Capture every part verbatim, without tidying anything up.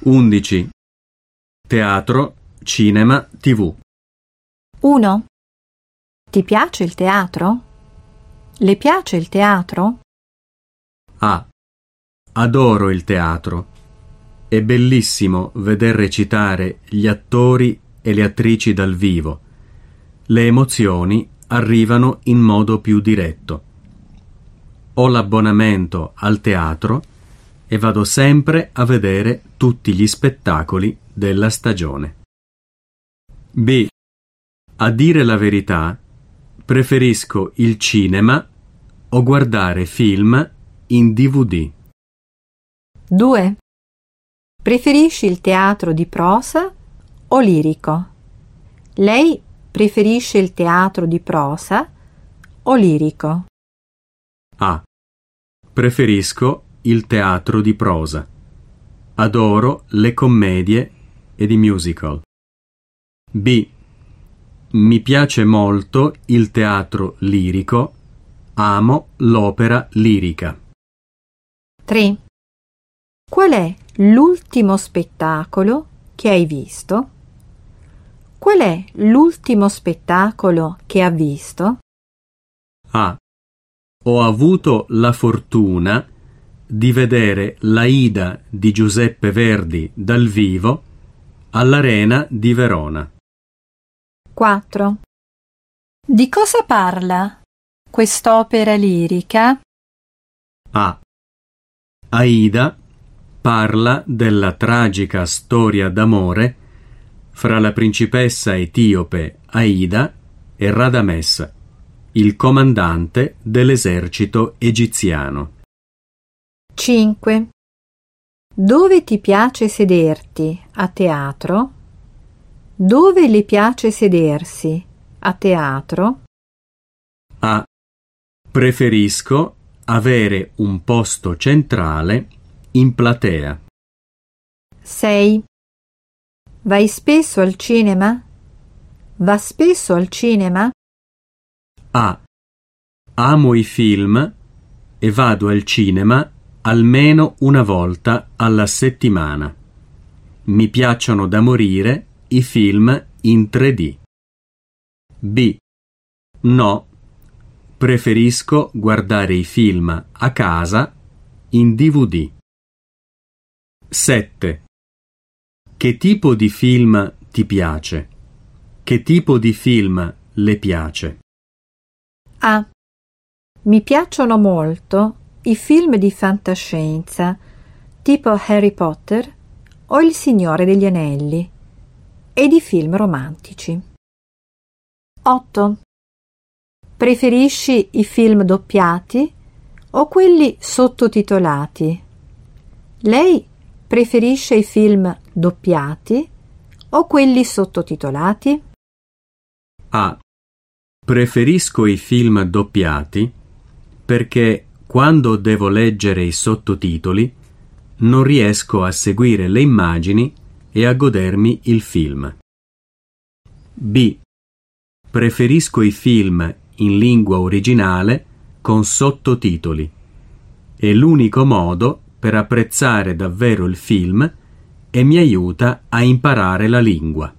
undici. Teatro, cinema, tivù. uno. Ti piace il teatro? Le piace il teatro? A. Adoro il teatro. È bellissimo veder recitare gli attori e le attrici dal vivo. Le emozioni arrivano in modo più diretto. Ho l'abbonamento al teatro e vado sempre a vedere tutti gli spettacoli della stagione. B. A dire la verità, preferisco il cinema o guardare film in D V D. due. Preferisci il teatro di prosa o lirico? Lei preferisce il teatro di prosa o lirico? A. Preferisco il teatro di prosa. Adoro le commedie ed i musical. B. Mi piace molto il teatro lirico. Amo l'opera lirica. tre. Qual è l'ultimo spettacolo che hai visto? Qual è l'ultimo spettacolo che ha visto? A. Ho avuto la fortuna di vedere l'Aida di Giuseppe Verdi dal vivo all'Arena di Verona. quattro. Di cosa parla quest'opera lirica? A. Aida parla della tragica storia d'amore fra la principessa etiope Aida e Radamès, il comandante dell'esercito egiziano. cinque. Dove ti piace sederti a teatro? Dove le piace sedersi a teatro? A. Preferisco avere un posto centrale in platea. sei. Vai spesso al cinema? Va spesso al cinema? A. Amo i film e vado al cinema almeno una volta alla settimana. Mi piacciono da morire i film in tre D. B. No. Preferisco guardare i film a casa in D V D. sette. Che tipo di film ti piace? Che tipo di film le piace? A. Mi piacciono molto i film di fantascienza, tipo Harry Potter o Il Signore degli Anelli, ed i film romantici. otto. Preferisci i film doppiati o quelli sottotitolati? Lei preferisce i film doppiati o quelli sottotitolati? A. Preferisco i film doppiati perché quando devo leggere i sottotitoli non riesco a seguire le immagini e a godermi il film. B. Preferisco i film in lingua originale con sottotitoli. È l'unico modo per apprezzare davvero il film e mi aiuta a imparare la lingua.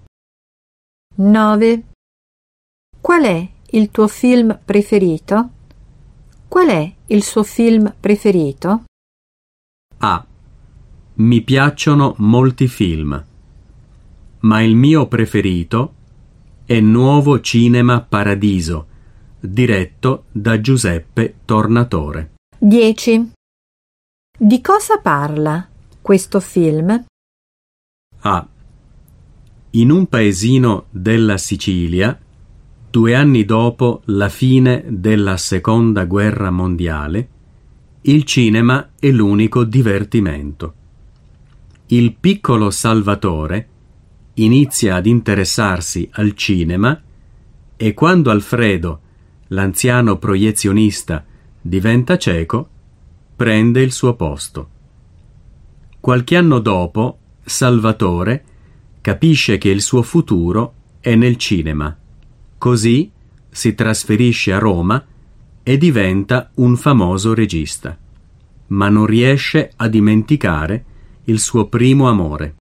nove. Qual è il tuo film preferito? Qual è il suo film preferito? A. Mi piacciono molti film, ma il mio preferito è Nuovo Cinema Paradiso, diretto da Giuseppe Tornatore. dieci. Di cosa parla questo film? A. In un paesino della Sicilia, due anni dopo la fine della Seconda Guerra Mondiale, il cinema è l'unico divertimento. Il piccolo Salvatore inizia ad interessarsi al cinema e quando Alfredo, l'anziano proiezionista, diventa cieco, prende il suo posto. Qualche anno dopo, Salvatore capisce che il suo futuro è nel cinema. Così si trasferisce a Roma e diventa un famoso regista, ma non riesce a dimenticare il suo primo amore.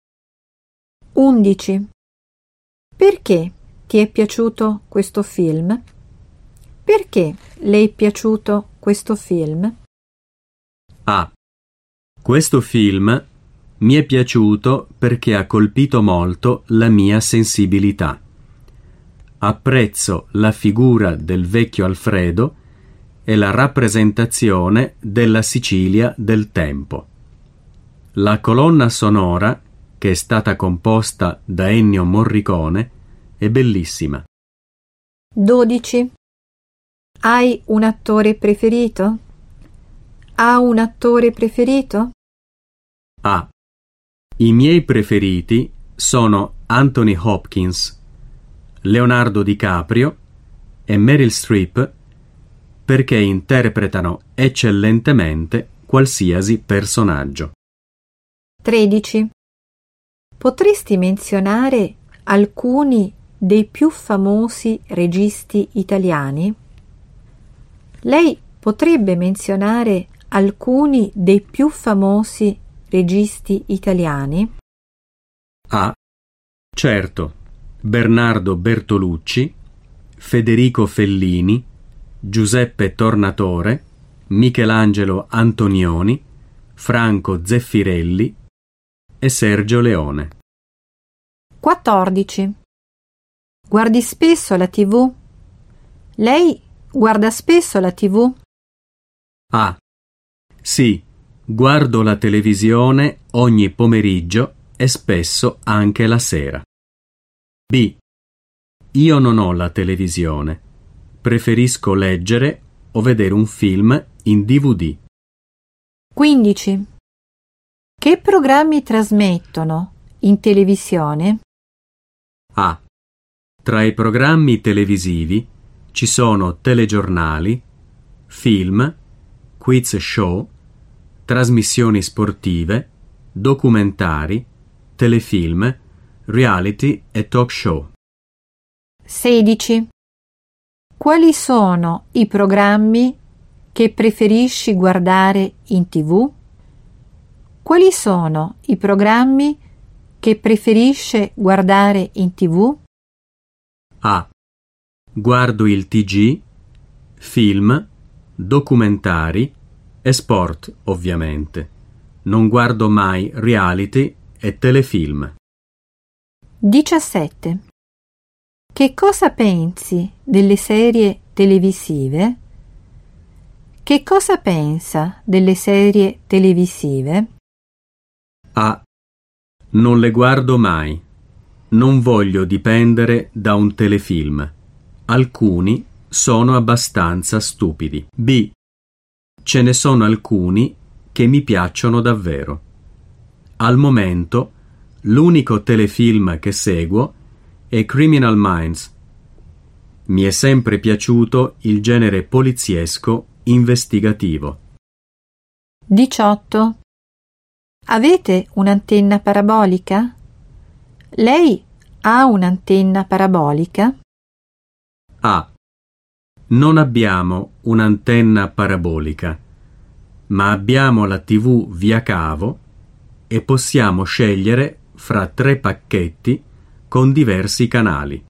undici. Perché ti è piaciuto questo film? Perché le è piaciuto questo film? A. Questo film mi è piaciuto perché ha colpito molto la mia sensibilità. Apprezzo la figura del vecchio Alfredo e la rappresentazione della Sicilia del tempo. La colonna sonora, che è stata composta da Ennio Morricone, è bellissima. dodici. Hai un attore preferito? Ha un attore preferito? A. I miei preferiti sono Anthony Hopkins, Leonardo DiCaprio e Meryl Streep perché interpretano eccellentemente qualsiasi personaggio. tredici. Potresti menzionare alcuni dei più famosi registi italiani? Lei potrebbe menzionare alcuni dei più famosi registi italiani? A. Certo, Bernardo Bertolucci, Federico Fellini, Giuseppe Tornatore, Michelangelo Antonioni, Franco Zeffirelli e Sergio Leone. quattordici. Guardi spesso la tivù? Lei guarda spesso la tivù? A. Sì, guardo la televisione ogni pomeriggio e spesso anche la sera. B. Io non ho la televisione. Preferisco leggere o vedere un film in D V D. quindici. Che programmi trasmettono in televisione? A. Tra i programmi televisivi ci sono telegiornali, film, quiz show, trasmissioni sportive, documentari, telefilm, reality e talk show. sedici. Quali sono i programmi che preferisci guardare in tivù? Quali sono i programmi che preferisce guardare in tivù? A. Guardo il T G, film, documentari e sport, ovviamente. Non guardo mai reality e telefilm. diciassette. Che cosa pensi delle serie televisive? Che cosa pensa delle serie televisive? A. Non le guardo mai. Non voglio dipendere da un telefilm. Alcuni sono abbastanza stupidi. B. Ce ne sono alcuni che mi piacciono davvero. Al momento, l'unico telefilm che seguo è Criminal Minds. Mi è sempre piaciuto il genere poliziesco investigativo. diciotto. Avete un'antenna parabolica? Lei ha un'antenna parabolica? A. Non abbiamo un'antenna parabolica, ma abbiamo la tivù via cavo e possiamo scegliere fra tre pacchetti con diversi canali.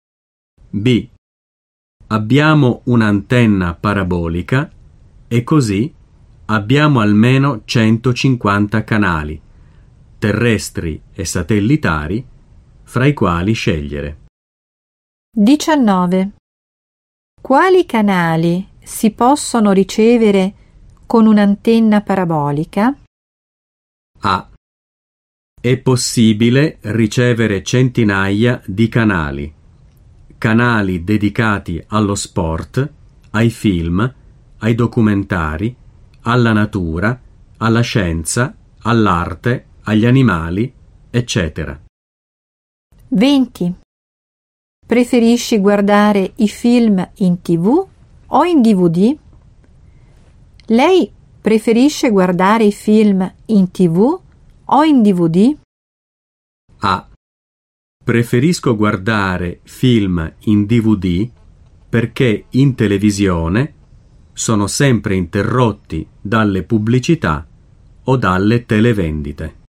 B. Abbiamo un'antenna parabolica e così abbiamo almeno centocinquanta canali, terrestri e satellitari, fra i quali scegliere. diciannove. Quali canali si possono ricevere con un'antenna parabolica? A. È possibile ricevere centinaia di canali. Canali dedicati allo sport, ai film, ai documentari, alla natura, alla scienza, all'arte, agli animali, eccetera. venti. Preferisci guardare i film in tivù o in D V D? Lei preferisce guardare i film in tivù o in D V D? A. Preferisco guardare film in D V D perché in televisione sono sempre interrotti dalle pubblicità o dalle televendite.